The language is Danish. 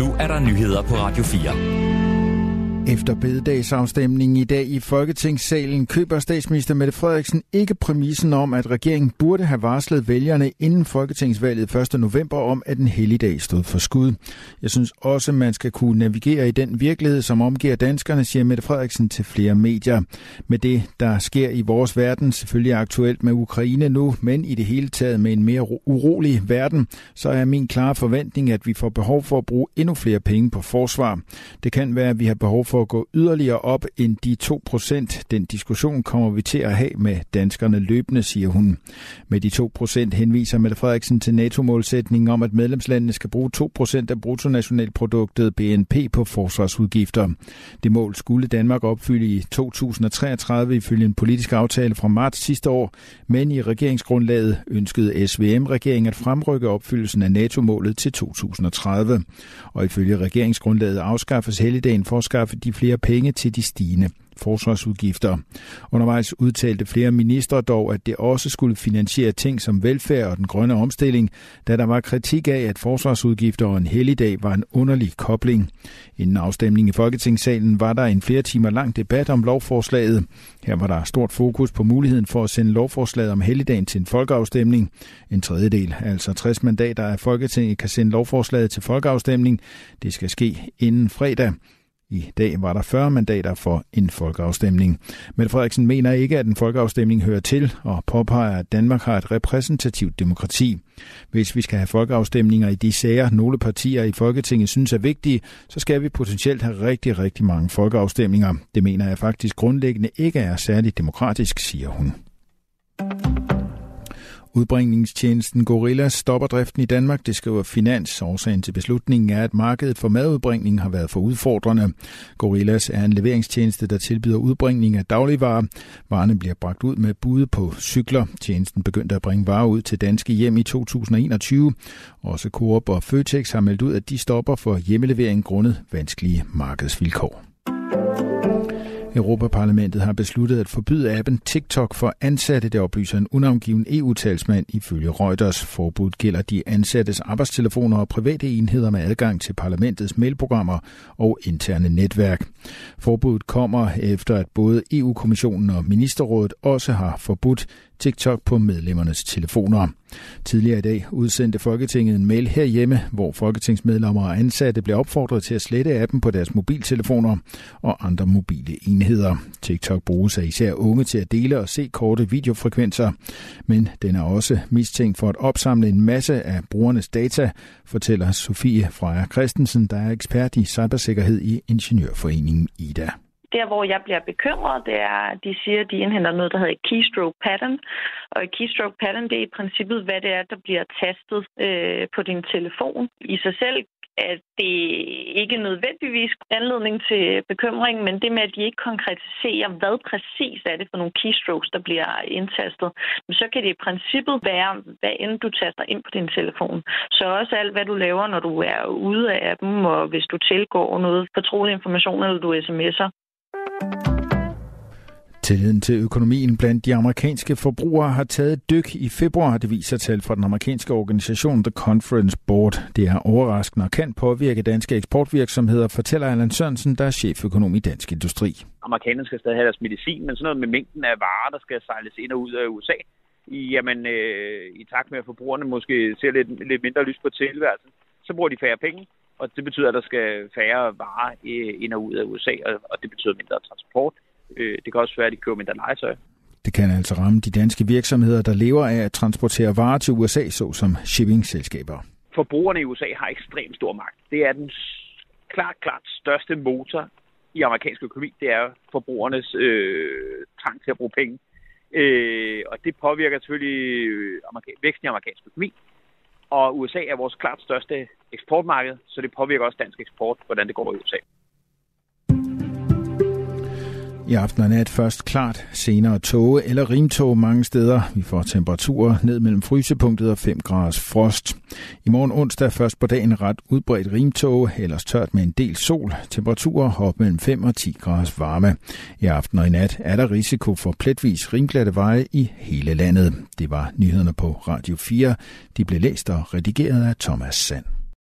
Nu er der nyheder på Radio 4. Efter bededagsafstemningen i dag i Folketingssalen køber statsminister Mette Frederiksen ikke præmissen om, at regeringen burde have varslet vælgerne inden folketingsvalget 1. november om, at en helligdag stod for skud. Jeg synes også, man skal kunne navigere i den virkelighed, som omgiver danskerne, siger Mette Frederiksen til flere medier. Med det, der sker i vores verden, selvfølgelig aktuelt med Ukraine nu, men i det hele taget med en mere urolig verden, så er min klare forventning, at vi får behov for at bruge endnu flere penge på forsvar. Det kan være, at vi har behov for at gå yderligere op end de 2%. Den diskussion kommer vi til at have med danskerne løbende, siger hun. Med de 2% henviser Mette Frederiksen til NATO-målsætningen om, at medlemslandene skal bruge 2% af bruttonationalproduktet BNP på forsvarsudgifter. Det mål skulle Danmark opfylde i 2033 ifølge en politisk aftale fra marts sidste år, men i regeringsgrundlaget ønskede SVM-regeringen at fremrykke opfyldelsen af NATO-målet til 2030. Og ifølge regeringsgrundlaget afskaffes helligdagen for at skaffe de flere penge til de stigende forsvarsudgifter. Undervejs udtalte flere ministre dog, at det også skulle finansiere ting som velfærd og den grønne omstilling, da der var kritik af, at forsvarsudgifter og en helligdag var en underlig kobling. Inden afstemningen i Folketingssalen var der en flere timer lang debat om lovforslaget. Her var der stort fokus på muligheden for at sende lovforslaget om helligdagen til en folkeafstemning. En tredjedel, altså 60 mandater af Folketinget, kan sende lovforslaget til folkeafstemning. Det skal ske inden fredag. I dag var der 40 mandater for en folkeafstemning. Mette Frederiksen mener ikke, at en folkeafstemning hører til, og påpeger, at Danmark har et repræsentativt demokrati. Hvis vi skal have folkeafstemninger i de sager, nogle partier i Folketinget synes er vigtige, så skal vi potentielt have rigtig mange folkeafstemninger. Det mener jeg faktisk grundlæggende ikke er særligt demokratisk, siger hun. Udbringningstjenesten Gorillas stopper driften i Danmark, det skriver Finans. Årsagen til beslutningen er, at markedet for madudbringning har været for udfordrende. Gorillas er en leveringstjeneste, der tilbyder udbringning af dagligvarer. Varerne bliver bragt ud med bude på cykler. Tjenesten begyndte at bringe varer ud til danske hjem i 2021. Også Coop og Føtex har meldt ud, at de stopper for hjemmelevering grundet vanskelige markedsvilkår. Europaparlamentet har besluttet at forbyde appen TikTok for ansatte, det oplyser en unavngiven EU-talsmand ifølge Reuters. Forbuddet gælder de ansattes arbejdstelefoner og private enheder med adgang til parlamentets mailprogrammer og interne netværk. Forbuddet kommer efter, at både EU-kommissionen og ministerrådet også har forbudt TikTok på medlemmernes telefoner. Tidligere i dag udsendte Folketinget en mail herhjemme, hvor folketingsmedlemmer og ansatte blev opfordret til at slette appen på deres mobiltelefoner og andre mobile enheder. TikTok bruges af især unge til at dele og se korte videofrekvenser, men den er også mistænkt for at opsamle en masse af brugernes data, fortæller Sofie Freja Christensen, der er ekspert i cybersikkerhed i Ingeniørforeningen IDA. Der, hvor jeg bliver bekymret, det er, at de siger, at de indhenter noget, der hedder et keystroke pattern. Og et keystroke pattern, det er i princippet, hvad det er, der bliver tastet på din telefon. I sig selv er det ikke nødvendigvis anledning til bekymring, men det med, at de ikke konkretiserer, hvad præcis er det for nogle keystrokes, der bliver indtastet, men så kan det i princippet være, hvad end du taster ind på din telefon. Så også alt, hvad du laver, når du er ude af appen, og hvis du tilgår noget fortrolig information, eller du sms'er. Tilliden til økonomien blandt de amerikanske forbrugere har taget et dyk i februar, det viser tal fra den amerikanske organisation The Conference Board. Det er overraskende og kan påvirke danske eksportvirksomheder, fortæller Allan Sørensen, der er cheføkonom i Dansk Industri. Amerikanerne skal stadig have deres medicin, men sådan noget med mængden af varer, der skal sejles ind og ud af USA, i takt med at forbrugerne måske ser lidt mindre lys på tilværelsen, så bruger de færre penge. Og det betyder, at der skal færre varer ind og ud af USA, og det betyder mindre transport. Det kan også være, at de køber mindre legetøj. Det kan altså ramme de danske virksomheder, der lever af at transportere varer til USA, såsom shippingselskaber. Forbrugerne i USA har ekstremt stor magt. Det er den klart største motor i amerikansk økonomi. Det er forbrugernes trang til at bruge penge. Og det påvirker selvfølgelig væksten i amerikansk økonomi. Og USA er vores klart største eksportmarked, så det påvirker også dansk eksport, hvordan det går i USA. I aften og nat først klart, senere tåge eller rimtåge mange steder. Vi får temperaturer ned mellem frysepunktet og 5 graders frost. I morgen onsdag først på dagen ret udbredt rimtåge, ellers tørt med en del sol. Temperaturer op mellem 5 og 10 graders varme. I aften og i nat er der risiko for pletvis rimglatte veje i hele landet. Det var nyhederne på Radio 4. De blev læst og redigeret af Thomas Sand.